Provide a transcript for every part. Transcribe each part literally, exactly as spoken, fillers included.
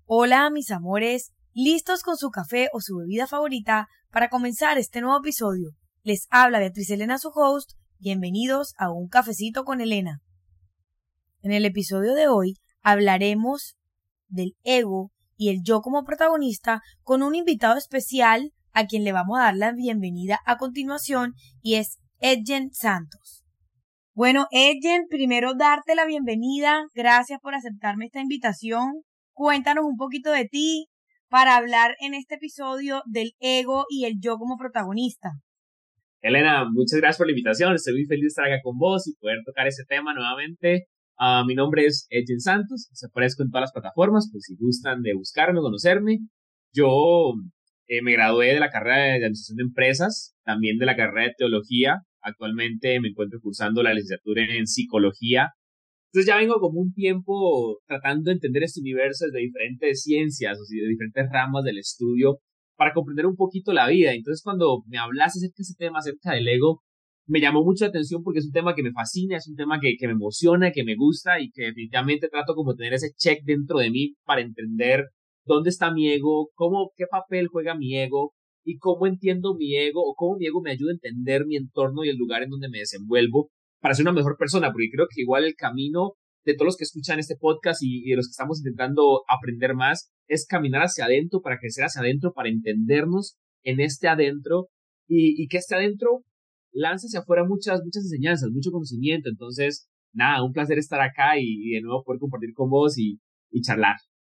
Hola, mis amores, listos con su café o su bebida favorita para comenzar este nuevo episodio. Les habla Beatriz Elena, su host. Bienvenidos a Un Cafecito con Elena. En el episodio de hoy hablaremos del ego y el yo como protagonista con un invitado especial a quien le vamos a dar la bienvenida a continuación y es Edgen Santos. Bueno, Edgen, primero darte la bienvenida. Gracias por aceptarme esta invitación. Cuéntanos un poquito de ti para hablar en este episodio del ego y el yo como protagonista. Elena, muchas gracias por la invitación. Estoy muy feliz de estar acá con vos y poder tocar ese tema nuevamente. Uh, mi nombre es Edgen Santos. Se aparezco en todas las plataformas, pues si gustan de buscarme, conocerme. Yo eh, me gradué de la carrera de Administración de Empresas, también de la carrera de Teología. Actualmente me encuentro cursando la licenciatura en Psicología. Entonces ya vengo como un tiempo tratando de entender este universo desde diferentes ciencias, o sea, de diferentes ramas del estudio, para comprender un poquito la vida. Entonces cuando me hablas acerca de ese tema, acerca del ego, me llamó mucho la atención porque es un tema que me fascina, es un tema que, que me emociona, que me gusta y que definitivamente trato como tener ese check dentro de mí para entender dónde está mi ego, cómo, qué papel juega mi ego y cómo entiendo mi ego o cómo mi ego me ayuda a entender mi entorno y el lugar en donde me desenvuelvo para ser una mejor persona, porque creo que igual el camino de todos los que escuchan este podcast y, y de los que estamos intentando aprender más es caminar hacia adentro, para crecer hacia adentro, para entendernos en este adentro y, y que este adentro lance hacia afuera muchas, muchas enseñanzas, mucho conocimiento. Entonces, nada, un placer estar acá y, y de nuevo poder compartir con vos y, y charlar.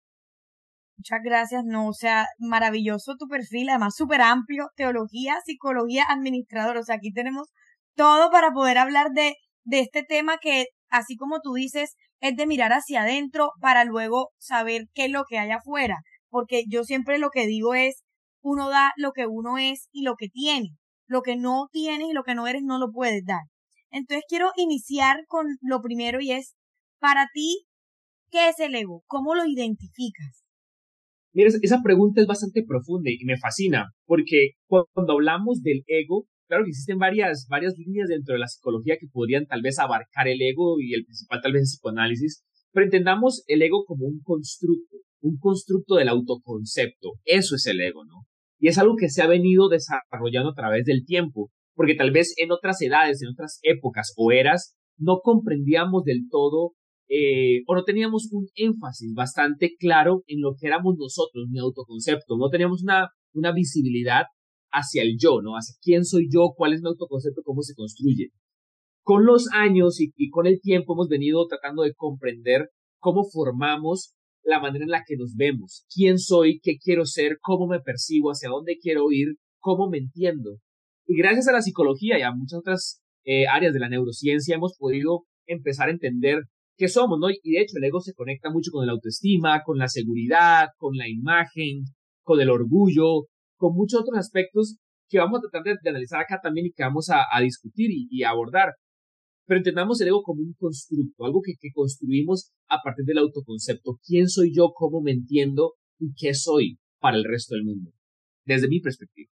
Muchas gracias, no, o sea, maravilloso tu perfil, además súper amplio, teología, psicología, administrador, o sea, aquí tenemos todo para poder hablar de, de este tema que, así como tú dices, es de mirar hacia adentro para luego saber qué es lo que hay afuera, porque yo siempre lo que digo es, uno da lo que uno es y lo que tiene, lo que no tienes y lo que no eres no lo puedes dar. Entonces quiero iniciar con lo primero y es, para ti, ¿qué es el ego? ¿Cómo lo identificas? Mira, esa pregunta es bastante profunda y me fascina, porque cuando hablamos del ego, claro que existen varias, varias líneas dentro de la psicología que podrían tal vez abarcar el ego y el principal tal vez el psicoanálisis, pero entendamos el ego como un constructo, un constructo del autoconcepto. Eso es el ego, ¿no? Y es algo que se ha venido desarrollando a través del tiempo, porque tal vez en otras edades, en otras épocas o eras, no comprendíamos del todo Eh, o no teníamos un énfasis bastante claro en lo que éramos nosotros, mi autoconcepto, no teníamos una, una visibilidad hacia el yo, ¿no? Hacia quién soy yo, cuál es mi autoconcepto, cómo se construye. Con los años y, y con el tiempo hemos venido tratando de comprender cómo formamos la manera en la que nos vemos, quién soy, qué quiero ser, cómo me percibo, hacia dónde quiero ir, cómo me entiendo. Y gracias a la psicología y a muchas otras eh, áreas de la neurociencia hemos podido empezar a entender qué somos, ¿no? Y de hecho el ego se conecta mucho con la autoestima, con la seguridad, con la imagen, con el orgullo, con muchos otros aspectos que vamos a tratar de, de analizar acá también y que vamos a, a discutir y, y a abordar. Pero entendamos el ego como un constructo, algo que, que construimos a partir del autoconcepto. ¿Quién soy yo? ¿Cómo me entiendo? ¿Y qué soy para el resto del mundo? Desde mi perspectiva.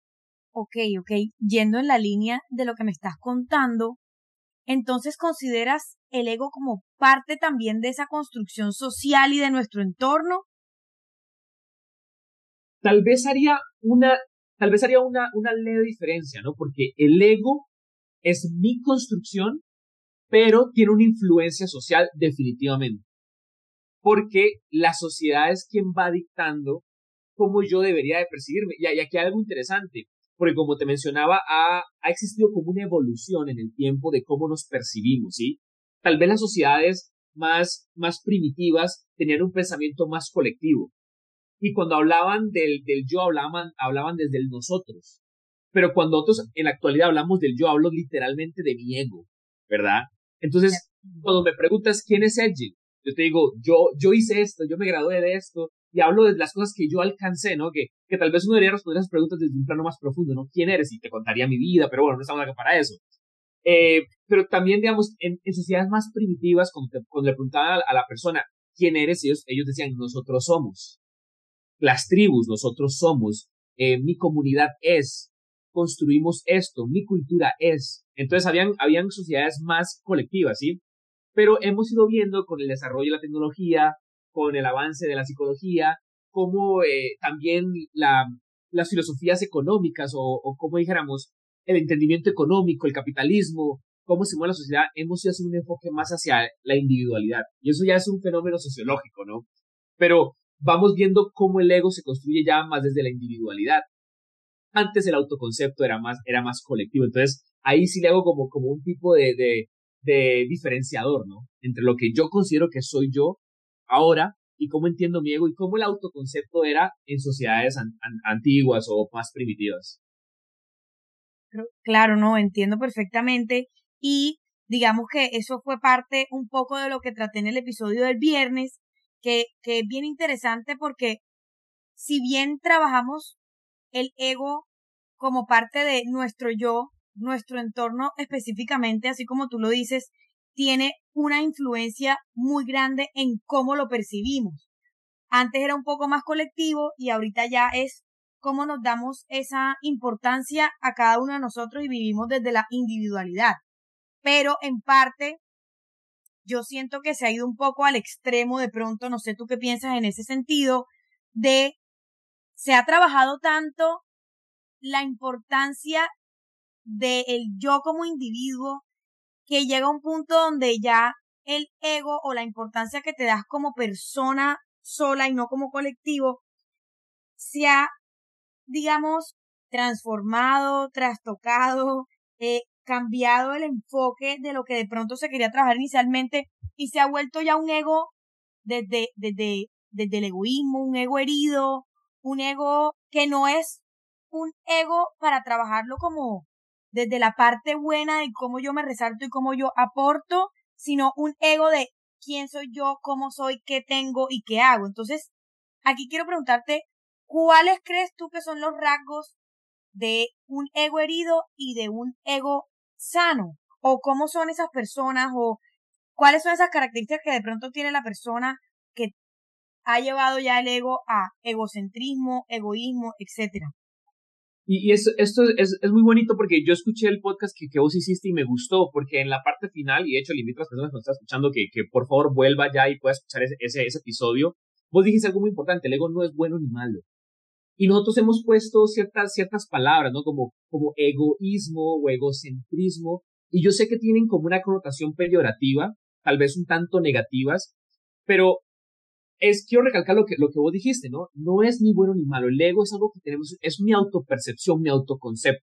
Ok, ok. Yendo en la línea de lo que me estás contando, entonces ¿consideras el ego como parte también de esa construcción social y de nuestro entorno? Tal vez haría una, tal vez haría una, una leve diferencia, ¿no? Porque el ego es mi construcción, pero tiene una influencia social definitivamente. Porque la sociedad es quien va dictando cómo yo debería de percibirme. Y aquí hay algo interesante, porque como te mencionaba, ha, ha existido como una evolución en el tiempo de cómo nos percibimos, ¿sí? Tal vez las sociedades más, más primitivas tenían un pensamiento más colectivo. Y cuando hablaban del, del yo, hablaban, hablaban desde el nosotros. Pero cuando otros en la actualidad hablamos del yo, hablo literalmente de mi ego, ¿verdad? Entonces, cuando me preguntas quién es Edgen, yo te digo, yo, yo hice esto, yo me gradué de esto, y hablo de las cosas que yo alcancé, ¿no? Que, que tal vez uno debería responder esas preguntas desde un plano más profundo, ¿no? ¿Quién eres? Y te contaría mi vida, pero bueno, no estamos acá para eso. Eh, pero también, digamos, en, en sociedades más primitivas, cuando, te, cuando le preguntaban a, a la persona quién eres, ellos, ellos decían, nosotros somos. Las tribus, nosotros somos, eh, mi comunidad es, construimos esto, mi cultura es. Entonces habían, habían sociedades más colectivas, ¿sí? Pero hemos ido viendo con el desarrollo de la tecnología, con el avance de la psicología, cómo eh, también la, las filosofías económicas o, o como dijéramos, el entendimiento económico, el capitalismo, cómo se mueve la sociedad, hemos ido haciendo un enfoque más hacia la individualidad. Y eso ya es un fenómeno sociológico, ¿no? Pero vamos viendo cómo el ego se construye ya más desde la individualidad. Antes el autoconcepto era más, era más colectivo. Entonces, ahí sí le hago como, como un tipo de, de, de diferenciador, ¿no? Entre lo que yo considero que soy yo ahora y cómo entiendo mi ego y cómo el autoconcepto era en sociedades an, an, antiguas o más primitivas. Claro, no, entiendo perfectamente. Y digamos que eso fue parte un poco de lo que traté en el episodio del viernes, que, que es bien interesante porque si bien trabajamos el ego como parte de nuestro yo, nuestro entorno específicamente, así como tú lo dices, tiene una influencia muy grande en cómo lo percibimos. Antes era un poco más colectivo y ahorita ya es cómo nos damos esa importancia a cada uno de nosotros y vivimos desde la individualidad. Pero en parte, yo siento que se ha ido un poco al extremo de pronto, no sé tú qué piensas en ese sentido, de se ha trabajado tanto la importancia del yo como individuo que llega a un punto donde ya el ego o la importancia que te das como persona sola y no como colectivo se ha, digamos, transformado, trastocado, eh, cambiado el enfoque de lo que de pronto se quería trabajar inicialmente y se ha vuelto ya un ego desde, desde, desde el egoísmo, un ego herido, un ego que no es un ego para trabajarlo como desde la parte buena de cómo yo me resalto y cómo yo aporto, sino un ego de quién soy yo, cómo soy, qué tengo y qué hago. Entonces, aquí quiero preguntarte, ¿cuáles crees tú que son los rasgos de un ego herido y de un ego sano? ¿O cómo son esas personas? ¿O cuáles son esas características que de pronto tiene la persona que ha llevado ya el ego a egocentrismo, egoísmo, etcétera? Y, y esto, esto es, es muy bonito porque yo escuché el podcast que, que vos hiciste y me gustó, porque en la parte final, y de hecho le invito a las personas que nos están escuchando que, que por favor vuelva ya y pueda escuchar ese, ese, ese episodio, vos dijiste algo muy importante, el ego no es bueno ni malo. Y nosotros hemos puesto ciertas, ciertas palabras, ¿no? Como, como egoísmo o egocentrismo, y yo sé que tienen como una connotación peyorativa, tal vez un tanto negativas, pero es, quiero recalcar lo que, lo que vos dijiste, ¿no? No es ni bueno ni malo. El ego es algo que tenemos, es mi autopercepción, mi autoconcepto.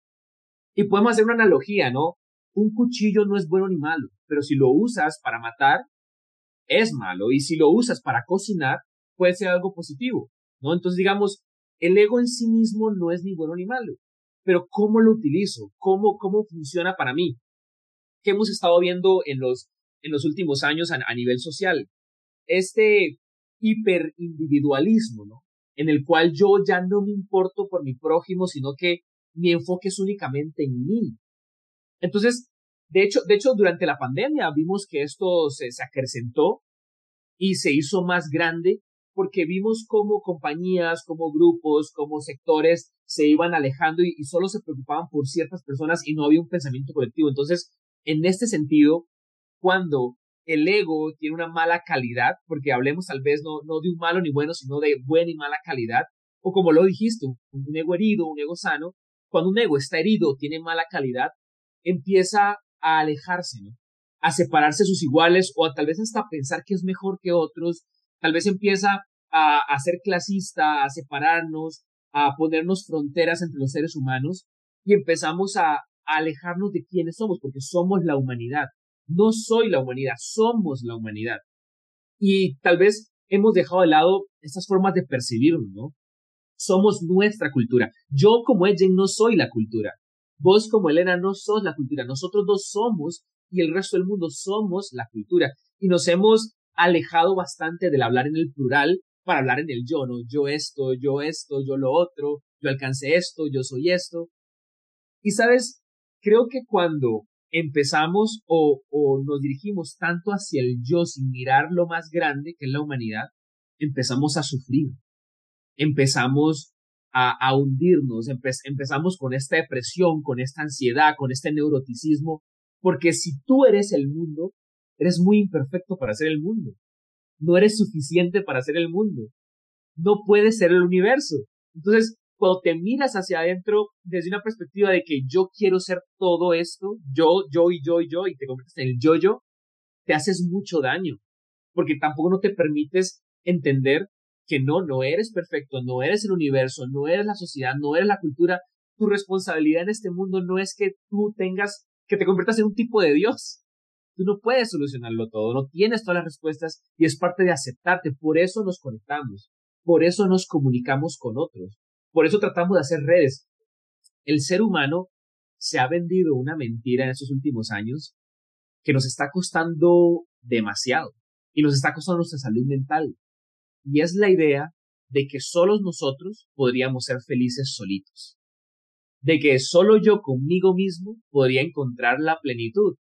Y podemos hacer una analogía, ¿no? Un cuchillo no es bueno ni malo, pero si lo usas para matar, es malo. Y si lo usas para cocinar, puede ser algo positivo, ¿no? Entonces, digamos, el ego en sí mismo no es ni bueno ni malo, pero ¿cómo lo utilizo? ¿Cómo, cómo funciona para mí? ¿Qué hemos estado viendo en los, en los últimos años a, a nivel social? Este hiperindividualismo, ¿no? En el cual yo ya no me importo por mi prójimo, sino que mi enfoque es únicamente en mí. Entonces, de hecho, de hecho, durante la pandemia vimos que esto se, se acrecentó y se hizo más grande porque vimos cómo compañías, como grupos, como sectores se iban alejando y, y solo se preocupaban por ciertas personas y no había un pensamiento colectivo. Entonces, en este sentido, cuando el ego tiene una mala calidad, porque hablemos tal vez no, no de un malo ni bueno, sino de buena y mala calidad, o como lo dijiste, un ego herido, un ego sano, cuando un ego está herido, tiene mala calidad, empieza a alejarse, ¿no? A separarse de sus iguales o a tal vez hasta pensar que es mejor que otros, tal vez empieza a, a ser clasista, a separarnos, a ponernos fronteras entre los seres humanos y empezamos a, a alejarnos de quiénes somos, porque somos la humanidad. No soy la humanidad, somos la humanidad. Y tal vez hemos dejado de lado estas formas de percibirnos, ¿no? Somos nuestra cultura. Yo como ella no soy la cultura. Vos como Elena no sos la cultura. Nosotros dos somos y el resto del mundo somos la cultura. Y nos hemos alejado bastante del hablar en el plural para hablar en el yo, ¿no? Yo esto, yo esto, yo lo otro, yo alcancé esto, yo soy esto. Y sabes, creo que cuando empezamos o, o nos dirigimos tanto hacia el yo sin mirar lo más grande que es la humanidad, empezamos a sufrir, empezamos a, a hundirnos, empe empezamos con esta depresión, con esta ansiedad, con este neuroticismo, porque si tú eres el mundo, eres muy imperfecto para ser el mundo. no eres suficiente para hacer el mundo, no puedes ser el universo. Entonces, cuando te miras hacia adentro desde una perspectiva de que yo quiero ser todo esto, yo, yo y yo y yo, y te conviertes en el yo-yo, te haces mucho daño, porque tampoco no te permites entender que no, no eres perfecto, no eres el universo, no eres la sociedad, no eres la cultura. Tu responsabilidad en este mundo no es que tú tengas, que te conviertas en un tipo de Dios. Tú no puedes solucionarlo todo, no tienes todas las respuestas y es parte de aceptarte. Por eso nos conectamos, por eso nos comunicamos con otros, por eso tratamos de hacer redes. El ser humano se ha vendido una mentira en estos últimos años que nos está costando demasiado y nos está costando nuestra salud mental. Y es la idea de que solos nosotros podríamos ser felices solitos, de que solo yo conmigo mismo podría encontrar la plenitud.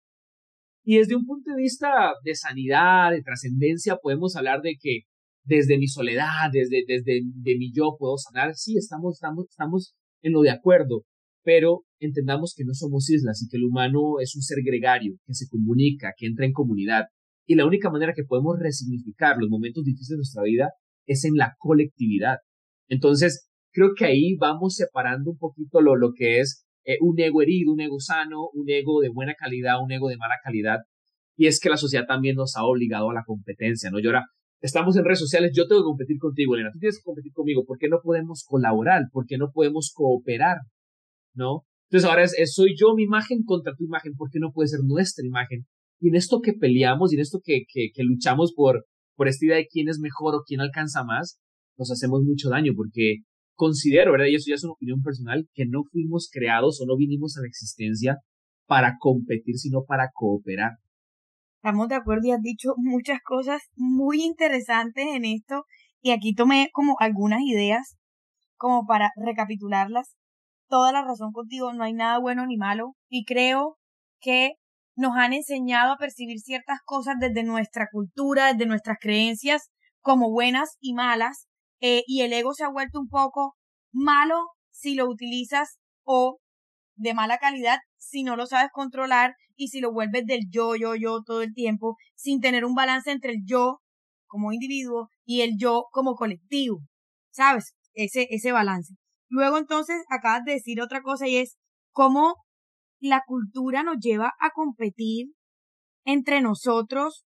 Y desde un punto de vista de sanidad, de trascendencia, podemos hablar de que desde mi soledad, desde, desde de mi yo puedo sanar. Sí, estamos, estamos, estamos en lo de acuerdo, pero entendamos que no somos islas y que el humano es un ser gregario, que se comunica, que entra en comunidad. Y la única manera que podemos resignificar los momentos difíciles de nuestra vida es en la colectividad. Entonces, creo que ahí vamos separando un poquito lo, lo que es eh, un ego herido, un ego sano, un ego de buena calidad, un ego de mala calidad. Y es que la sociedad también nos ha obligado a la competencia, ¿no? Y ahora estamos en redes sociales, yo tengo que competir contigo, Elena, tú tienes que competir conmigo. ¿Por qué no podemos colaborar? ¿Por qué no podemos cooperar? ¿No? Entonces ahora es, es soy yo mi imagen contra tu imagen, ¿por qué no puede ser nuestra imagen? Y en esto que peleamos y en esto que, que, que luchamos por, por esta idea de quién es mejor o quién alcanza más, nos hacemos mucho daño porque considero, ¿verdad? Y eso ya es una opinión personal, que no fuimos creados o no vinimos a la existencia para competir, sino para cooperar. Estamos de acuerdo y has dicho muchas cosas muy interesantes en esto y aquí tomé como algunas ideas como para recapitularlas. Toda la razón contigo, no hay nada bueno ni malo y creo que nos han enseñado a percibir ciertas cosas desde nuestra cultura, desde nuestras creencias como buenas y malas eh, y el ego se ha vuelto un poco malo si lo utilizas o de mala calidad si no lo sabes controlar y si lo vuelves del yo, yo, yo todo el tiempo sin tener un balance entre el yo como individuo y el yo como colectivo, ¿sabes? Ese, ese balance. Luego entonces acabas de decir otra cosa y es cómo la cultura nos lleva a competir entre nosotros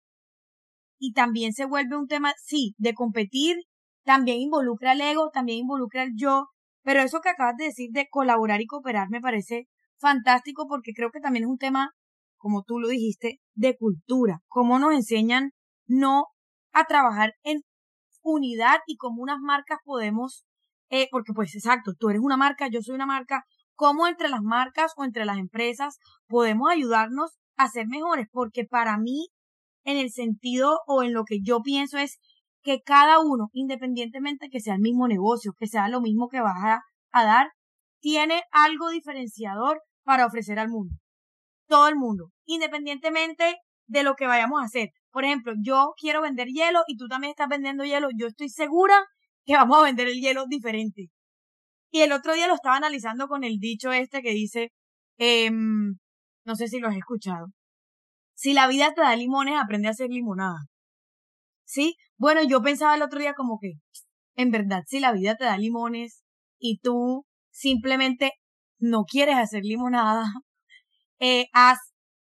y también se vuelve un tema, sí, de competir, también involucra el ego, también involucra el yo, pero eso que acabas de decir de colaborar y cooperar me parece fantástico porque creo que también es un tema, como tú lo dijiste, de cultura, cómo nos enseñan no a trabajar en unidad y cómo unas marcas podemos, eh, porque pues exacto, tú eres una marca, yo soy una marca, cómo entre las marcas o entre las empresas podemos ayudarnos a ser mejores, porque para mí, en el sentido o en lo que yo pienso es que cada uno, independientemente que sea el mismo negocio, que sea lo mismo que vas a, a dar, tiene algo diferenciador para ofrecer al mundo. Todo el mundo, independientemente de lo que vayamos a hacer. Por ejemplo, yo quiero vender hielo y tú también estás vendiendo hielo. Yo estoy segura que vamos a vender el hielo diferente. Y el otro día lo estaba analizando con el dicho este que dice, eh, no sé si lo has escuchado. Si la vida te da limones, aprende a hacer limonada. ¿Sí? Bueno, yo pensaba el otro día como que, en verdad, si la vida te da limones y tú simplemente no quieres hacer limonada, eh, haz,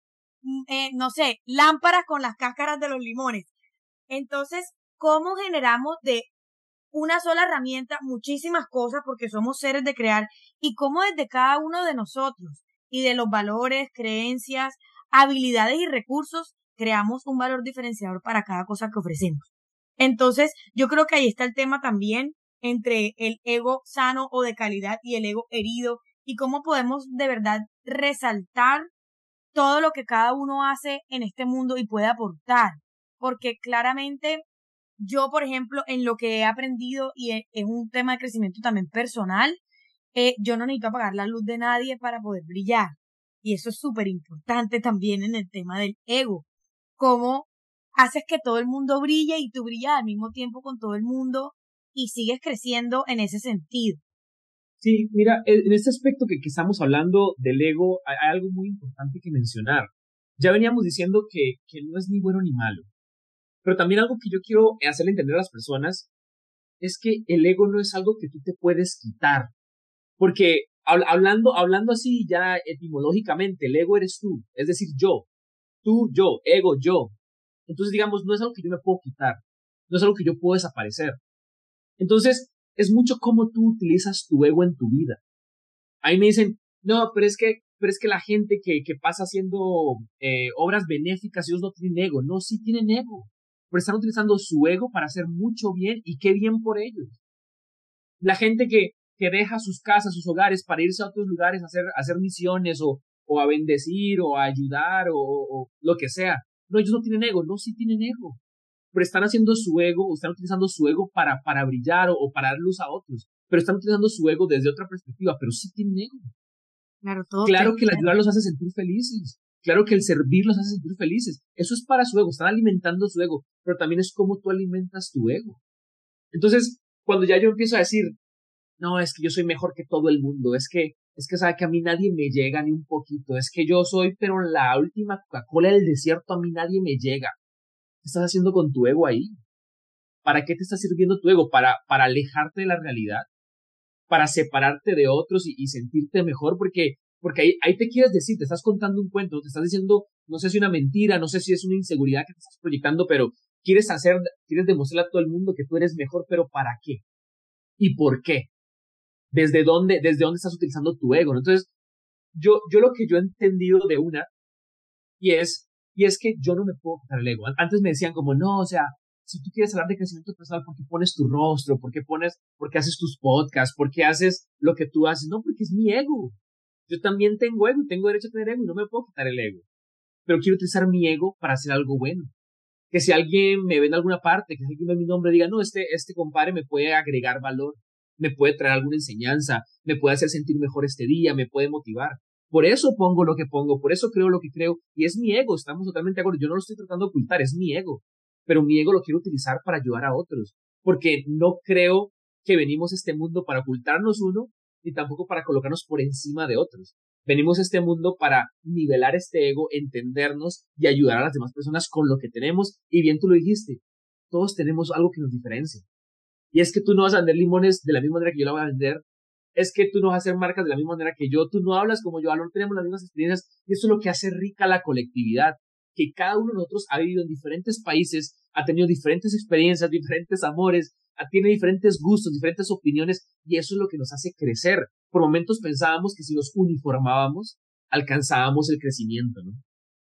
eh, no sé, lámparas con las cáscaras de los limones. Entonces, ¿cómo generamos de una sola herramienta muchísimas cosas porque somos seres de crear y cómo desde cada uno de nosotros y de los valores, creencias, habilidades y recursos creamos un valor diferenciador para cada cosa que ofrecemos? Entonces, yo creo que ahí está el tema también entre el ego sano o de calidad y el ego herido y cómo podemos de verdad resaltar todo lo que cada uno hace en este mundo y puede aportar. Porque claramente yo, por ejemplo, en lo que he aprendido y es un tema de crecimiento también personal, eh, yo no necesito apagar la luz de nadie para poder brillar. Y eso es súper importante también en el tema del ego. Cómo haces que todo el mundo brille y tú brillas al mismo tiempo con todo el mundo y sigues creciendo en ese sentido. Sí, mira, en este aspecto que, que estamos hablando del ego, hay, hay algo muy importante que mencionar. Ya veníamos diciendo que, que no es ni bueno ni malo, Pero también algo que yo quiero hacerle entender a las personas es que el ego no es algo que tú te puedes quitar. Porque hablando, hablando así ya etimológicamente, el ego eres tú, es decir, yo, tú, yo, ego, yo. Entonces, digamos, no es algo que yo me puedo quitar, no es algo que yo puedo desaparecer. Entonces, es mucho cómo tú utilizas tu ego en tu vida. Ahí me dicen, no, pero es que, pero es que la gente que, que pasa haciendo eh, obras benéficas, ellos no tienen ego. No, sí tienen ego, pero están utilizando su ego para hacer mucho bien y qué bien por ellos. La gente que, que deja sus casas, sus hogares para irse a otros lugares a hacer, a hacer misiones o, o a bendecir o a ayudar o, o lo que sea. No, ellos no tienen ego, no, sí tienen ego, pero están haciendo su ego o están utilizando su ego para, para brillar o, o para dar luz a otros, pero están utilizando su ego desde otra perspectiva, pero sí tienen ego. Claro, todo Claro que el termina. ayudar los hace sentir felices, claro que el servir los hace sentir felices, eso es para su ego, están alimentando su ego, pero también es como tú alimentas tu ego. Entonces, cuando ya yo empiezo a decir, no, es que yo soy mejor que todo el mundo, es que, es que sabe que a mí nadie me llega ni un poquito, es que yo soy, pero la última Coca-Cola del desierto, a mí nadie me llega. ¿Qué estás haciendo con tu ego ahí? ¿Para qué te está sirviendo tu ego? ¿Para, para alejarte de la realidad? ¿Para separarte de otros y, y sentirte mejor? Porque, porque ahí, ahí te quieres decir, te estás contando un cuento, te estás diciendo, no sé si una mentira, no sé si es una inseguridad que te estás proyectando, pero quieres hacer, quieres demostrarle a todo el mundo que tú eres mejor, pero ¿para qué? ¿Y por qué? ¿Desde dónde, desde dónde estás utilizando tu ego? ¿No? Entonces, yo, yo lo que yo he entendido de una, y es, y es que yo no me puedo quitar el ego. Antes me decían como, no, o sea, si tú quieres hablar de crecimiento personal, ¿por qué pones tu rostro? ¿Por qué pones, por qué haces tus podcasts? ¿Por qué haces lo que tú haces? No, porque es mi ego. Yo también tengo ego, tengo derecho a tener ego y no me puedo quitar el ego. Pero quiero utilizar mi ego para hacer algo bueno. Que si alguien me ve en alguna parte, que si alguien ve mi nombre, diga, no, este, este compadre me puede agregar valor, me puede traer alguna enseñanza, me puede hacer sentir mejor este día, me puede motivar. Por eso pongo lo que pongo, por eso creo lo que creo, y es mi ego, estamos totalmente de acuerdo. Yo no lo estoy tratando de ocultar, es mi ego, pero mi ego lo quiero utilizar para ayudar a otros, porque no creo que venimos a este mundo para ocultarnos uno, ni tampoco para colocarnos por encima de otros. Venimos a este mundo para nivelar este ego, entendernos y ayudar a las demás personas con lo que tenemos. Y bien tú lo dijiste, todos tenemos algo que nos diferencia. Y es que tú no vas a vender limones de la misma manera que yo la voy a vender. Es que tú no vas a hacer marcas de la misma manera que yo. Tú no hablas como yo hablo, no tenemos las mismas experiencias. Y eso es lo que hace rica la colectividad. Que cada uno de nosotros ha vivido en diferentes países, ha tenido diferentes experiencias, diferentes amores, tiene diferentes gustos, diferentes opiniones, y eso es lo que nos hace crecer. Por momentos pensábamos que si nos uniformábamos, alcanzábamos el crecimiento, ¿no?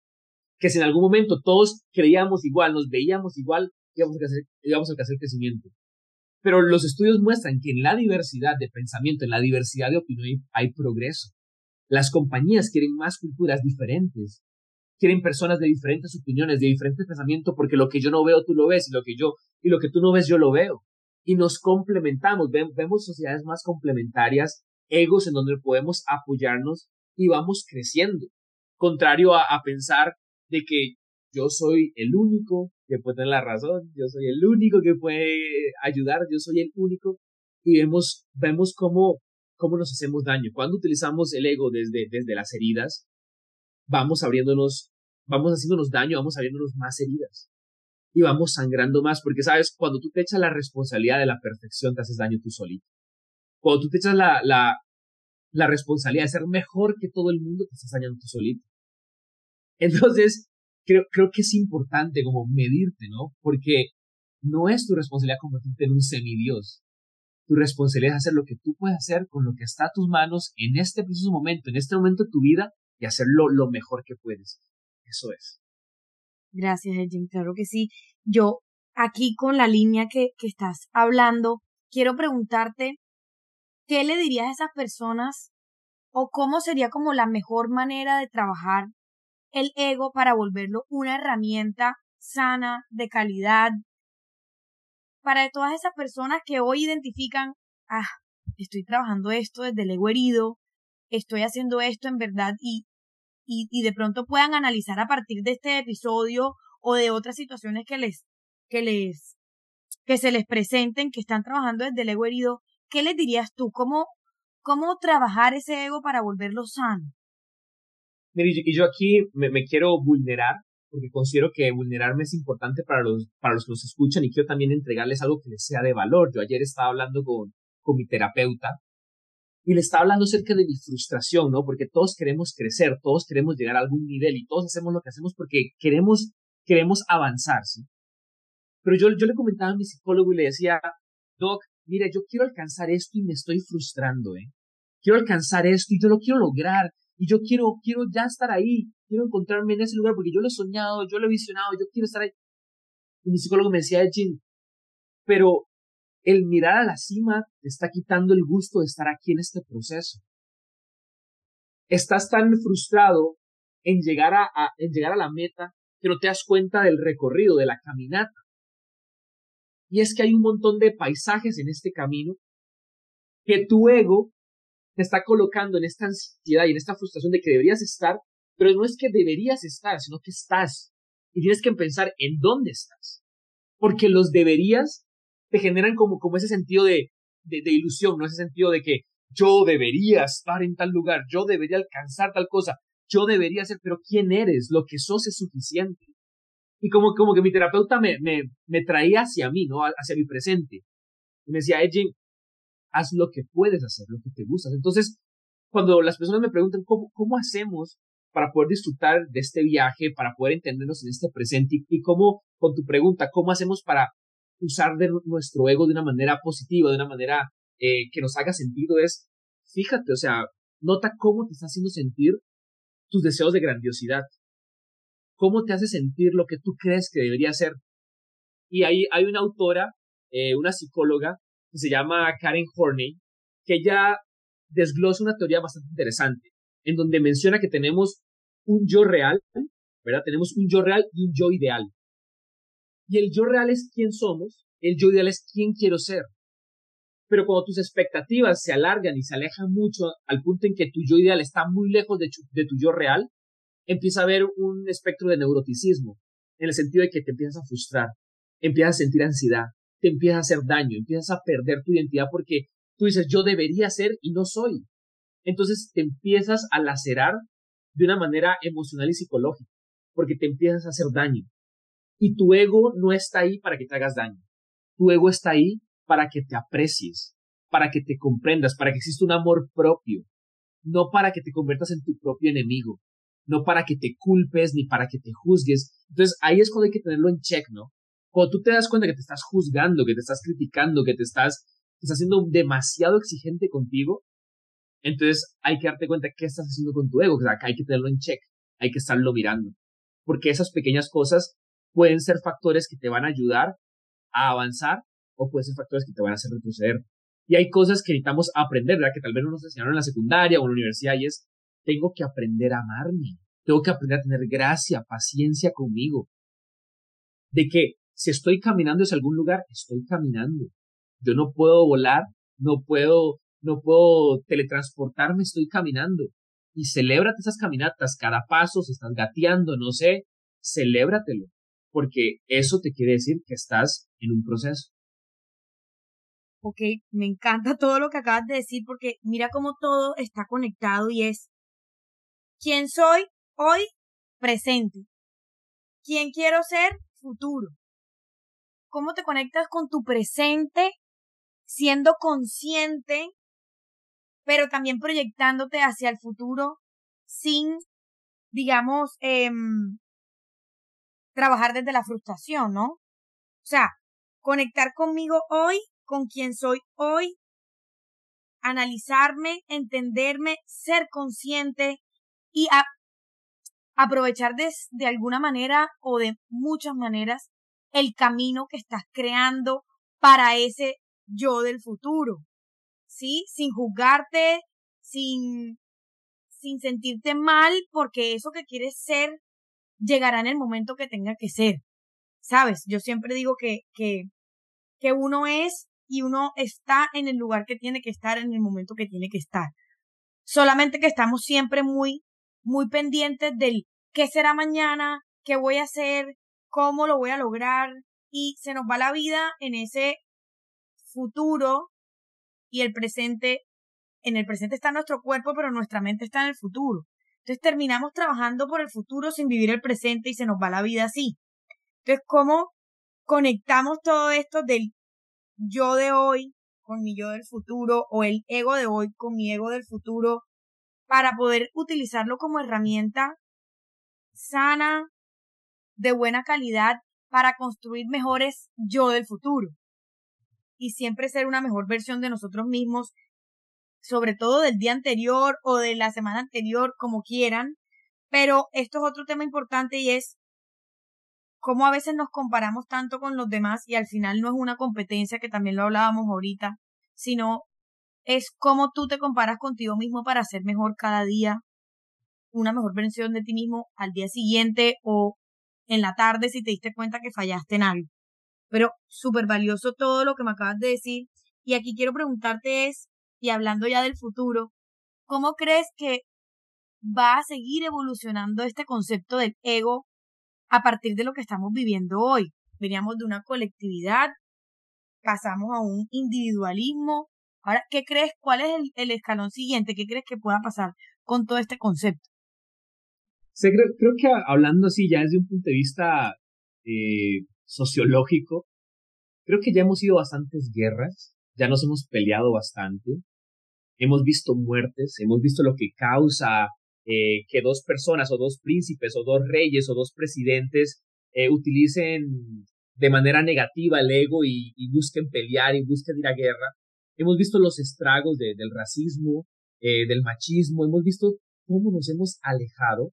Que si en algún momento todos creíamos igual, nos veíamos igual, íbamos a alcanzar, íbamos a alcanzar el crecimiento. Pero los estudios muestran que en la diversidad de pensamiento, en la diversidad de opinión, hay progreso. Las compañías quieren más culturas diferentes, quieren personas de diferentes opiniones, de diferentes pensamientos, porque lo que yo no veo, tú lo ves, y lo que yo, y lo que tú no ves, yo lo veo. Y nos complementamos, vemos sociedades más complementarias, egos en donde podemos apoyarnos y vamos creciendo. Contrario a, a pensar de que yo soy el único que puede tener la razón, yo soy el único que puede ayudar, yo soy el único, y vemos, vemos cómo, cómo nos hacemos daño. Cuando utilizamos el ego desde, desde las heridas, vamos abriéndonos, vamos haciéndonos daño, vamos abriéndonos más heridas y vamos sangrando más, porque sabes, cuando tú te echas la responsabilidad de la perfección, te haces daño tú solito. Cuando tú te echas la, la, la responsabilidad de ser mejor que todo el mundo, te estás dañando tú solito. Entonces, creo, creo que es importante como medirte, ¿no? Porque no es tu responsabilidad convertirte en un semidios. Tu responsabilidad es hacer lo que tú puedes hacer con lo que está a tus manos en este preciso momento, en este momento de tu vida, y hacerlo lo mejor que puedes. Eso es. Gracias, Edwin. Claro que sí. Yo, aquí con la línea que, que estás hablando, quiero preguntarte, ¿qué le dirías a esas personas o cómo sería como la mejor manera de trabajar el ego para volverlo una herramienta sana, de calidad, para todas esas personas que hoy identifican, ah, estoy trabajando esto desde el ego herido, estoy haciendo esto en verdad y, y, y de pronto puedan analizar a partir de este episodio o de otras situaciones que les, que les, que se les presenten, que están trabajando desde el ego herido, ¿qué les dirías tú? ¿Cómo, cómo trabajar ese ego para volverlo sano? Mira, y yo aquí me, me quiero vulnerar, porque considero que vulnerarme es importante para los, para los que nos escuchan y quiero también entregarles algo que les sea de valor. Yo ayer estaba hablando con, con mi terapeuta y le estaba hablando acerca de mi frustración, ¿no? Porque todos queremos crecer, todos queremos llegar a algún nivel y todos hacemos lo que hacemos porque queremos, queremos avanzar, ¿sí? Pero yo, yo le comentaba a mi psicólogo y le decía, Doc, mira, yo quiero alcanzar esto y me estoy frustrando, ¿eh? Quiero alcanzar esto y yo lo quiero lograr y yo quiero, quiero ya estar ahí, quiero encontrarme en ese lugar porque yo lo he soñado, yo lo he visionado, yo quiero estar ahí. Y mi psicólogo me decía, Jim, pero el mirar a la cima te está quitando el gusto de estar aquí en este proceso. Estás tan frustrado en llegar a, a, en llegar a la meta que no te das cuenta del recorrido, de la caminata. Y es que hay un montón de paisajes en este camino que tu ego te está colocando en esta ansiedad y en esta frustración de que deberías estar, pero no es que deberías estar, sino que estás. Y tienes que pensar en dónde estás. Porque los deberías te generan como, como ese sentido de, de, de ilusión, ¿no? Ese sentido de que yo debería estar en tal lugar, yo debería alcanzar tal cosa, yo debería ser, pero ¿quién eres? Lo que sos es suficiente. Y como, como que mi terapeuta me, me, me traía hacia mí, ¿no? Hacia mi presente. Y me decía, Edgin, haz lo que puedes hacer, lo que te gusta. Entonces, cuando las personas me preguntan cómo, cómo hacemos para poder disfrutar de este viaje, para poder entendernos en este presente, y, y cómo, con tu pregunta, cómo hacemos para usar de nuestro ego de una manera positiva, de una manera eh, que nos haga sentido, es, fíjate, o sea, nota cómo te está haciendo sentir tus deseos de grandiosidad, cómo te hace sentir lo que tú crees que debería ser. Y ahí hay una autora, eh, una psicóloga, que se llama Karen Horney, que ella desglosa una teoría bastante interesante, en donde menciona que tenemos un yo real, ¿verdad? Tenemos un yo real y un yo ideal. Y el yo real es quién somos, el yo ideal es quién quiero ser. Pero cuando tus expectativas se alargan y se alejan mucho al punto en que tu yo ideal está muy lejos de, de tu yo real, empieza a haber un espectro de neuroticismo, en el sentido de que te empiezas a frustrar, empiezas a sentir ansiedad, te empiezas a hacer daño, empiezas a perder tu identidad porque tú dices, yo debería ser y no soy. Entonces te empiezas a lacerar de una manera emocional y psicológica, porque te empiezas a hacer daño. Y tu ego no está ahí para que te hagas daño. Tu ego está ahí para que te aprecies, para que te comprendas, para que exista un amor propio, no para que te conviertas en tu propio enemigo, no para que te culpes ni para que te juzgues. Entonces ahí es cuando hay que tenerlo en check, ¿no? Cuando tú te das cuenta que te estás juzgando, que te estás criticando, que te estás, que estás siendo demasiado exigente contigo, entonces hay que darte cuenta qué estás haciendo con tu ego, o sea, que hay que tenerlo en check, hay que estarlo mirando, porque esas pequeñas cosas pueden ser factores que te van a ayudar a avanzar o pueden ser factores que te van a hacer retroceder. Y hay cosas que necesitamos aprender, ¿verdad? Que tal vez no nos enseñaron en la secundaria o en la universidad y es, tengo que aprender a amarme, tengo que aprender a tener gracia, paciencia conmigo, de que si estoy caminando hacia algún lugar, estoy caminando. Yo no puedo volar, no puedo, no puedo teletransportarme, estoy caminando. Y celébrate esas caminatas, cada paso, si estás gateando, no sé, celébratelo, porque eso te quiere decir que estás en un proceso. Ok, me encanta todo lo que acabas de decir porque mira cómo todo está conectado y es quién soy hoy, presente. ¿Quién quiero ser? Futuro. ¿Cómo te conectas con tu presente siendo consciente, pero también proyectándote hacia el futuro sin, digamos, eh, trabajar desde la frustración, ¿no? O sea, conectar conmigo hoy, con quien soy hoy, analizarme, entenderme, ser consciente y a, aprovechar de, de alguna manera o de muchas maneras el camino que estás creando para ese yo del futuro, ¿sí? Sin juzgarte, sin, sin sentirte mal, porque eso que quieres ser llegará en el momento que tenga que ser, ¿sabes? Yo siempre digo que, que, que uno es y uno está en el lugar que tiene que estar en el momento que tiene que estar. Solamente que estamos siempre muy, muy pendientes del qué será mañana, qué voy a hacer, cómo lo voy a lograr y se nos va la vida en ese futuro y el presente, en el presente está nuestro cuerpo, pero nuestra mente está en el futuro. Entonces terminamos trabajando por el futuro sin vivir el presente y se nos va la vida así. Entonces, ¿cómo conectamos todo esto del yo de hoy con mi yo del futuro o el ego de hoy con mi ego del futuro para poder utilizarlo como herramienta sana, de buena calidad, para construir mejores yo del futuro? Y siempre ser una mejor versión de nosotros mismos, sobre todo del día anterior o de la semana anterior, como quieran. Pero esto es otro tema importante y es cómo a veces nos comparamos tanto con los demás y al final no es una competencia, que también lo hablábamos ahorita, sino es cómo tú te comparas contigo mismo para ser mejor cada día, una mejor versión de ti mismo al día siguiente o en la tarde si te diste cuenta que fallaste en algo. Pero súper valioso todo lo que me acabas de decir. Y aquí quiero preguntarte es, y hablando ya del futuro, ¿cómo crees que va a seguir evolucionando este concepto del ego a partir de lo que estamos viviendo hoy? Veníamos de una colectividad, pasamos a un individualismo. Ahora, ¿qué crees? ¿Cuál es el, el escalón siguiente? ¿Qué crees que pueda pasar con todo este concepto? Sí, creo, creo que hablando así ya desde un punto de vista eh, sociológico, creo que ya hemos ido a bastantes guerras, ya nos hemos peleado bastante, hemos visto muertes, hemos visto lo que causa eh, que dos personas o dos príncipes o dos reyes o dos presidentes eh, utilicen de manera negativa el ego y, y busquen pelear y busquen ir a guerra. Hemos visto los estragos de, del racismo, eh, del machismo, hemos visto cómo nos hemos alejado.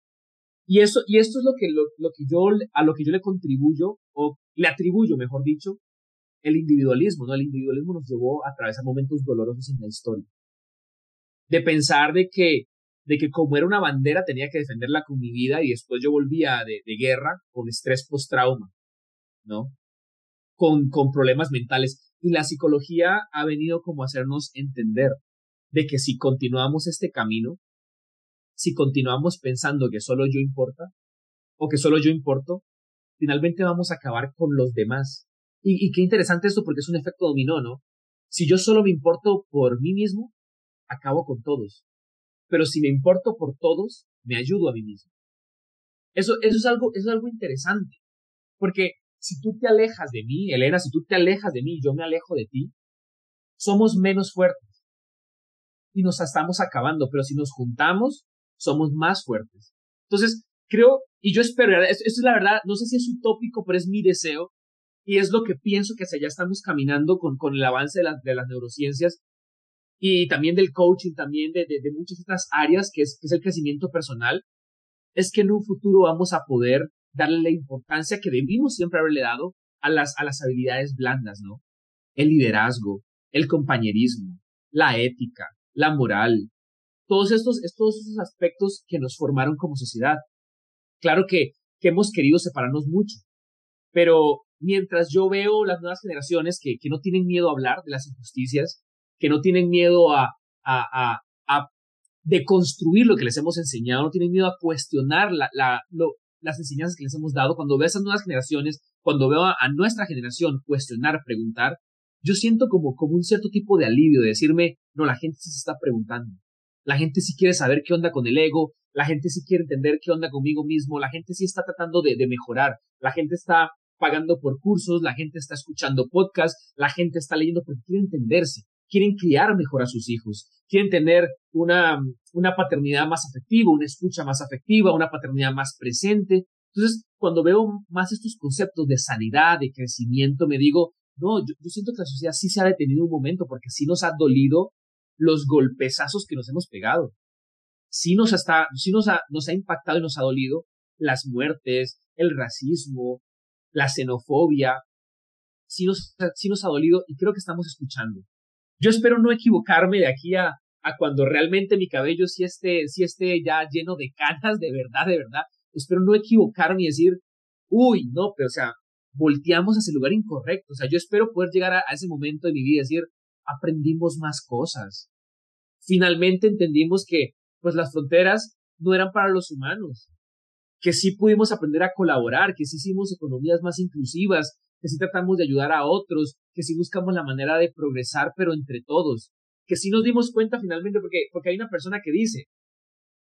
Y eso, y esto es lo que, lo, lo que yo, a lo que yo le contribuyo, o le atribuyo, mejor dicho, el individualismo, ¿no? El individualismo nos llevó a atravesar momentos dolorosos en la historia. De pensar de que, de que como era una bandera tenía que defenderla con mi vida y después yo volvía de, de guerra con estrés post-trauma, ¿no? Con, con problemas mentales. Y la psicología ha venido como a hacernos entender de que si continuamos este camino, si continuamos pensando que solo yo importa, o que solo yo importo, finalmente vamos a acabar con los demás. Y, y qué interesante esto porque es un efecto dominó, ¿no? Si yo solo me importo por mí mismo, acabo con todos. Pero si me importo por todos, me ayudo a mí mismo. Eso, eso, es algo, eso es algo interesante. Porque si tú te alejas de mí, Elena, si tú te alejas de mí y yo me alejo de ti, somos menos fuertes. Y nos estamos acabando. Pero si nos juntamos, somos más fuertes. Entonces, creo, y yo espero, esto, esto es la verdad, no sé si es utópico, pero es mi deseo, y es lo que pienso que hacia allá estamos caminando con, con el avance de, la, de las neurociencias y también del coaching, también de, de, de muchas otras áreas, que es, que es el crecimiento personal, es que en un futuro vamos a poder darle la importancia que debimos siempre haberle dado a las, a las habilidades blandas, ¿no? El liderazgo, el compañerismo, la ética, la moral, todos estos, todos estos aspectos que nos formaron como sociedad. Claro que, que hemos querido separarnos mucho, pero mientras yo veo las nuevas generaciones que, que no tienen miedo a hablar de las injusticias, que no tienen miedo a, a, a, a deconstruir lo que les hemos enseñado, no tienen miedo a cuestionar la, la, lo, las enseñanzas que les hemos dado, cuando veo a esas nuevas generaciones, cuando veo a, a nuestra generación cuestionar, preguntar, yo siento como, como un cierto tipo de alivio de decirme, no, la gente sí se está preguntando. La gente sí quiere saber qué onda con el ego, la gente sí quiere entender qué onda conmigo mismo, la gente sí está tratando de, de mejorar, la gente está pagando por cursos, la gente está escuchando podcasts, la gente está leyendo porque quiere entenderse, quieren criar mejor a sus hijos, quieren tener una, una paternidad más afectiva, una escucha más afectiva, una paternidad más presente. Entonces, cuando veo más estos conceptos de sanidad, de crecimiento, me digo, no, yo, yo siento que la sociedad sí se ha detenido un momento porque sí nos ha dolido los golpezazos que nos hemos pegado. Sí nos, está, sí nos, ha, nos ha impactado y nos ha dolido las muertes, el racismo, la xenofobia. Sí nos, sí nos ha dolido y creo que estamos escuchando. Yo espero no equivocarme de aquí a, a cuando realmente mi cabello sí esté, sí esté ya lleno de canas, de verdad, de verdad. Espero no equivocarme y decir, uy, no, pero o sea, volteamos hacia el lugar incorrecto. O sea, yo espero poder llegar a, a ese momento de mi vida y decir, aprendimos más cosas. Finalmente entendimos que, pues, las fronteras no eran para los humanos, que sí pudimos aprender a colaborar, que sí hicimos economías más inclusivas, que sí tratamos de ayudar a otros, que sí buscamos la manera de progresar, pero entre todos, que sí nos dimos cuenta finalmente, porque, porque hay una persona que dice,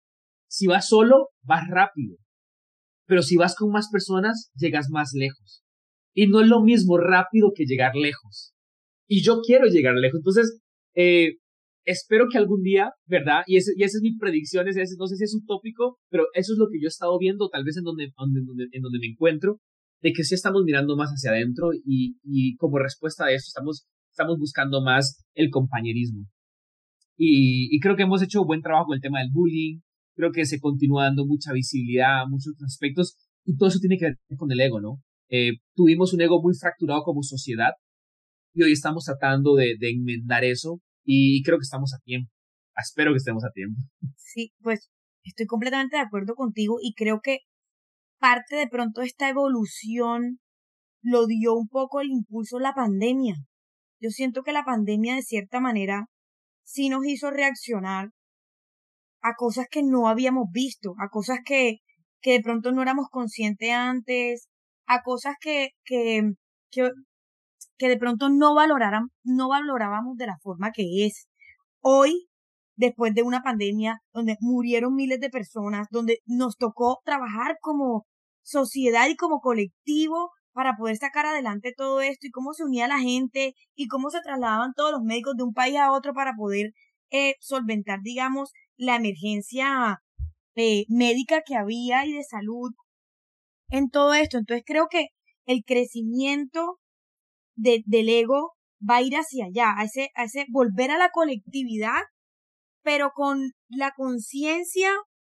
Si vas solo, vas rápido, pero si vas con más personas, llegas más lejos. Y no es lo mismo rápido que llegar lejos. Y yo quiero llegar lejos. Entonces, eh, espero que algún día, ¿verdad? Y, ese, y esa es mi predicción, ese, no sé si es utópico, pero eso es lo que yo he estado viendo, tal vez en donde, donde, donde, en donde me encuentro, de que sí estamos mirando más hacia adentro y, y como respuesta a eso estamos, estamos buscando más el compañerismo. Y, y creo que hemos hecho buen trabajo con el tema del bullying, creo que se continúa dando mucha visibilidad a muchos aspectos y todo eso tiene que ver con el ego, ¿no? Eh, tuvimos un ego muy fracturado como sociedad y hoy estamos tratando de, de enmendar eso y creo que estamos a tiempo. Espero que estemos a tiempo. Sí, pues estoy completamente de acuerdo contigo y creo que parte de pronto de esta evolución lo dio un poco el impulso la pandemia. Yo siento que la pandemia de cierta manera sí nos hizo reaccionar a cosas que no habíamos visto, a cosas que, que de pronto no éramos conscientes antes, a cosas que, que, que, que de pronto no valoraran, no valorábamos de la forma que es. Hoy, después de una pandemia donde murieron miles de personas, donde nos tocó trabajar como sociedad y como colectivo para poder sacar adelante todo esto y cómo se unía la gente y cómo se trasladaban todos los médicos de un país a otro para poder eh, solventar, digamos, la emergencia eh, médica que había y de salud en todo esto. Entonces creo que el crecimiento de, del ego va a ir hacia allá, a ese, a ese volver a la colectividad, pero con la conciencia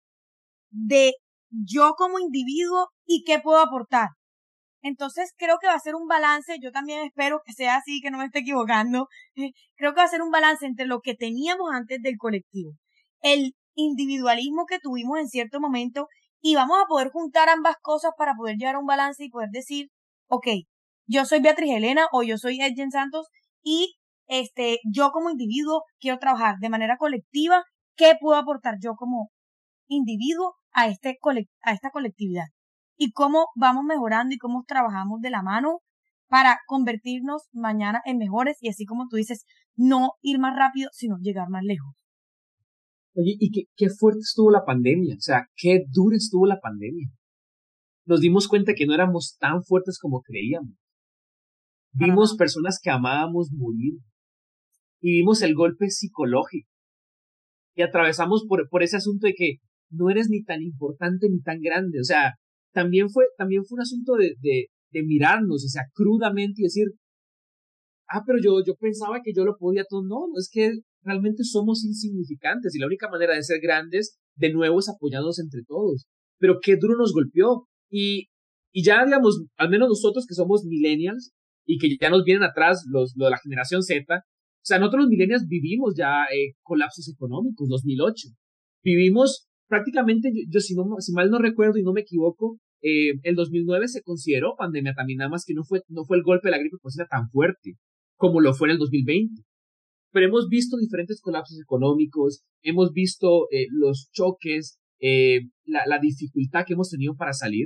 de yo como individuo y qué puedo aportar. Entonces creo que va a ser un balance, yo también espero que sea así, que no me esté equivocando, creo que va a ser un balance entre lo que teníamos antes del colectivo, el individualismo que tuvimos en cierto momento y vamos a poder juntar ambas cosas para poder llegar a un balance y poder decir, ok, yo soy Beatriz Elena o yo soy Edgen Santos y este, yo como individuo quiero trabajar de manera colectiva, ¿qué puedo aportar yo como individuo a, este, a esta colectividad? Y cómo vamos mejorando y cómo trabajamos de la mano para convertirnos mañana en mejores y así como tú dices, no ir más rápido, sino llegar más lejos. Oye, ¿y qué, qué fuerte estuvo la pandemia? O sea, qué dura estuvo la pandemia. Nos dimos cuenta que no éramos tan fuertes como creíamos. Vimos personas que amábamos morir y vimos el golpe psicológico y atravesamos por, por ese asunto de que no eres ni tan importante ni tan grande. O sea, también fue, también fue un asunto de, de, de mirarnos, o sea, crudamente y decir, ah, pero yo, yo pensaba que yo lo podía todo. No, no es que realmente somos insignificantes y la única manera de ser grandes de nuevo es apoyarnos entre todos. Pero qué duro nos golpeó. Y, y ya, digamos, al menos nosotros que somos millennials y que ya nos vienen atrás los, los de la generación Z, o sea, nosotros los millennials vivimos ya eh, colapsos económicos, dos mil ocho. Vivimos prácticamente, yo, yo si, no, si mal no recuerdo y no me equivoco, eh, el dos mil nueve se consideró pandemia también, nada más que no fue, no fue el golpe de la gripe porcina tan fuerte como lo fue en el dos mil veinte. Pero hemos visto diferentes colapsos económicos, hemos visto eh, los choques, eh, la, la dificultad que hemos tenido para salir.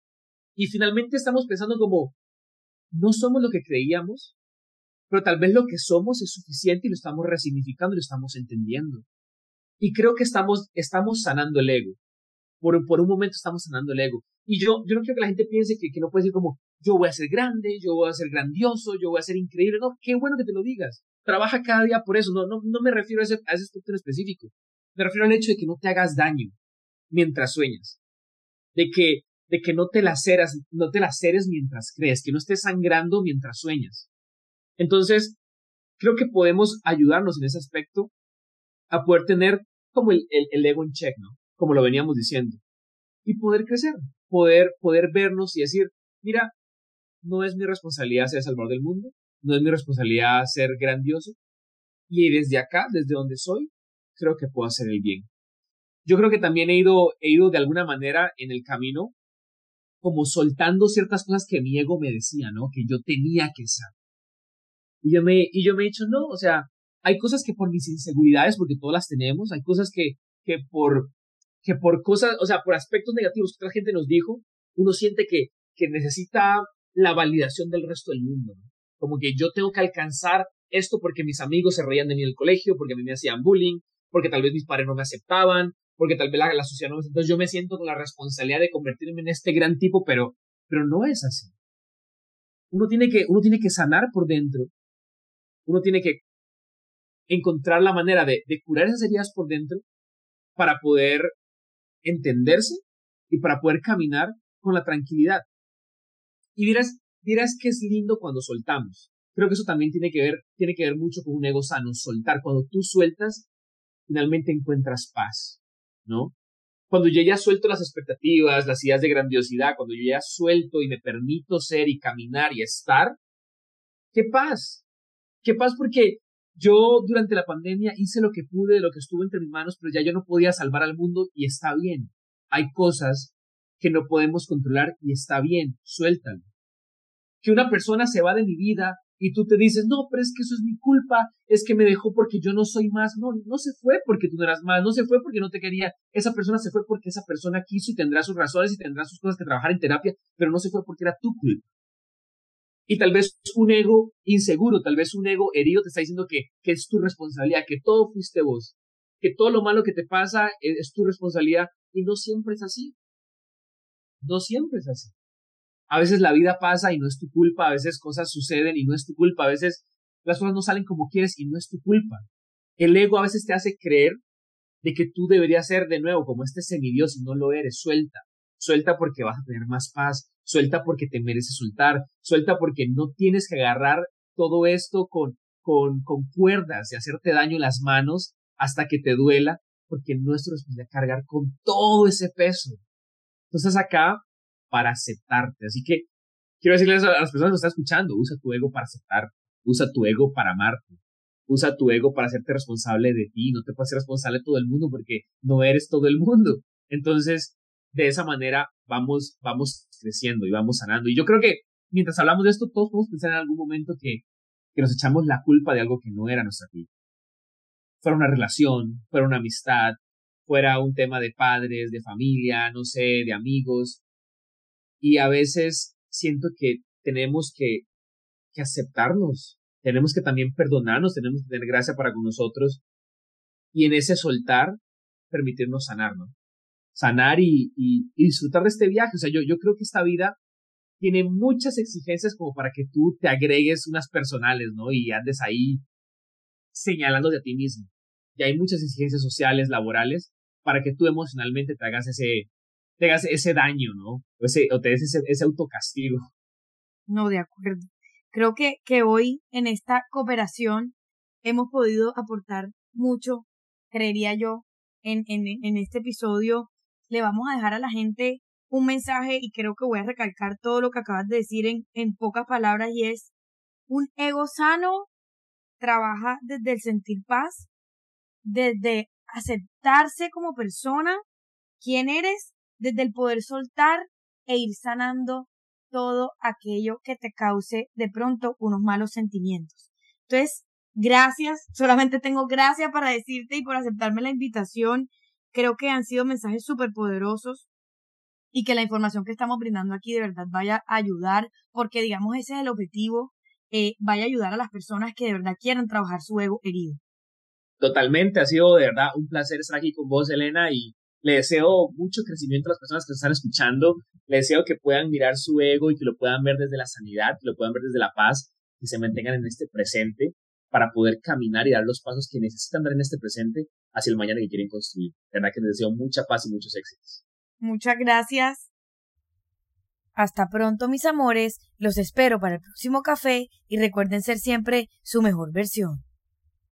Y finalmente estamos pensando como, no somos lo que creíamos, pero tal vez lo que somos es suficiente y lo estamos resignificando y lo estamos entendiendo. Y creo que estamos, estamos sanando el ego. Por, por un momento estamos sanando el ego. Y yo, yo no quiero que la gente piense que, que no puede decir como, yo voy a ser grande, yo voy a ser grandioso, yo voy a ser increíble. No, qué bueno que te lo digas. Trabaja cada día por eso. No, no, no me refiero a ese, a ese aspecto en específico. Me refiero al hecho de que no te hagas daño mientras sueñas. De que, de que no te laceras, no te laceres mientras crees, que no estés sangrando mientras sueñas. Entonces, creo que podemos ayudarnos en ese aspecto a poder tener como el, el, el ego en check, ¿no? Como lo veníamos diciendo. Y poder crecer, poder, poder vernos y decir, mira, no es mi responsabilidad ser el salvador del mundo, no es mi responsabilidad ser grandioso, y desde acá, desde donde soy, creo que puedo hacer el bien. Yo creo que también he ido, he ido de alguna manera en el camino como soltando ciertas cosas que mi ego me decía, ¿no? Que yo tenía que saber. Y yo me, y yo me he dicho, no, o sea, hay cosas que por mis inseguridades, porque todas las tenemos, hay cosas que, que por, que por cosas, o sea, por aspectos negativos que otra gente nos dijo, uno siente que, que necesita la validación del resto del mundo, ¿no? Como que yo tengo que alcanzar esto porque mis amigos se reían de mí en el colegio, porque a mí me hacían bullying, porque tal vez mis padres no me aceptaban, porque tal vez la, la sociedad no me... Entonces yo me siento con la responsabilidad de convertirme en este gran tipo, pero, pero no es así. Uno tiene que, uno tiene que sanar por dentro. Uno tiene que encontrar la manera de, de curar esas heridas por dentro para poder entenderse y para poder caminar con la tranquilidad. Y dirás, dirás que es lindo cuando soltamos. Creo que eso también tiene que ver, tiene que ver mucho con un ego sano, soltar. Cuando tú sueltas, finalmente encuentras paz, ¿no? Cuando yo ya suelto las expectativas, las ideas de grandiosidad, cuando yo ya suelto y me permito ser y caminar y estar, ¡qué paz! ¡Qué paz! Porque yo durante la pandemia hice lo que pude, lo que estuvo entre mis manos, pero ya yo no podía salvar al mundo y está bien. Hay cosas que no podemos controlar y está bien, suéltalo. Que una persona se va de mi vida y tú te dices, no, pero es que eso es mi culpa, es que me dejó porque yo no soy más. No, no se fue porque tú no eras más, no se fue porque no te quería. Esa persona se fue porque esa persona quiso y tendrá sus razones y tendrá sus cosas que trabajar en terapia, pero no se fue porque era tu culpa. Y tal vez un ego inseguro, tal vez un ego herido te está diciendo que, que es tu responsabilidad, que todo fuiste vos, que todo lo malo que te pasa es, es tu responsabilidad. Y no siempre es así. No siempre es así. A veces la vida pasa y no es tu culpa, a veces cosas suceden y no es tu culpa, a veces las cosas no salen como quieres y no es tu culpa. El ego a veces te hace creer de que tú deberías ser de nuevo como este semidios y no lo eres. Suelta, suelta porque vas a tener más paz, suelta porque te mereces soltar, suelta porque no tienes que agarrar todo esto con, con, con cuerdas y hacerte daño en las manos hasta que te duela, porque no es tu responsabilidad cargar con todo ese peso. Entonces acá para aceptarte. Así que quiero decirles a las personas que están escuchando, usa tu ego para aceptarte, usa tu ego para amarte, usa tu ego para hacerte responsable de ti, no te puedes ser responsable de todo el mundo porque no eres todo el mundo. Entonces, de esa manera vamos, vamos creciendo y vamos sanando. Y yo creo que mientras hablamos de esto, todos podemos pensar en algún momento que, que nos echamos la culpa de algo que no era nuestra culpa. Fuera una relación, fuera una amistad, fuera un tema de padres, de familia, no sé, de amigos. Y a veces siento que tenemos que, que aceptarnos, tenemos que también perdonarnos, tenemos que tener gracia para con nosotros y en ese soltar permitirnos sanar, ¿no? Sanar y, y, y disfrutar de este viaje. O sea, yo, yo creo que esta vida tiene muchas exigencias como para que tú te agregues unas personales, ¿no? Y andes ahí señalándote a ti mismo. Y hay muchas exigencias sociales, laborales, para que tú emocionalmente te hagas ese, te hagas ese daño, ¿no? O, ese, o te des ese, ese autocastigo. No, de acuerdo. Creo que, que hoy en esta cooperación hemos podido aportar mucho, creería yo, en, en, en este episodio. Le vamos a dejar a la gente un mensaje y creo que voy a recalcar todo lo que acabas de decir en, en pocas palabras y es un ego sano trabaja desde el sentir paz, desde aceptarse como persona, quién eres, desde el poder soltar e ir sanando todo aquello que te cause de pronto unos malos sentimientos. Entonces, gracias, solamente tengo gracias para decirte y por aceptarme la invitación. Creo que han sido mensajes súper poderosos y que la información que estamos brindando aquí de verdad vaya a ayudar, porque digamos ese es el objetivo, eh, vaya a ayudar a las personas que de verdad quieran trabajar su ego herido. Totalmente, ha sido de verdad un placer estar aquí con vos, Elena, y le deseo mucho crecimiento a las personas que nos están escuchando. Le deseo que puedan mirar su ego y que lo puedan ver desde la sanidad, que lo puedan ver desde la paz, que se mantengan en este presente para poder caminar y dar los pasos que necesitan dar en este presente hacia el mañana que quieren construir. De verdad que les deseo mucha paz y muchos éxitos. Muchas gracias. Hasta pronto, mis amores. Los espero para el próximo café y recuerden ser siempre su mejor versión.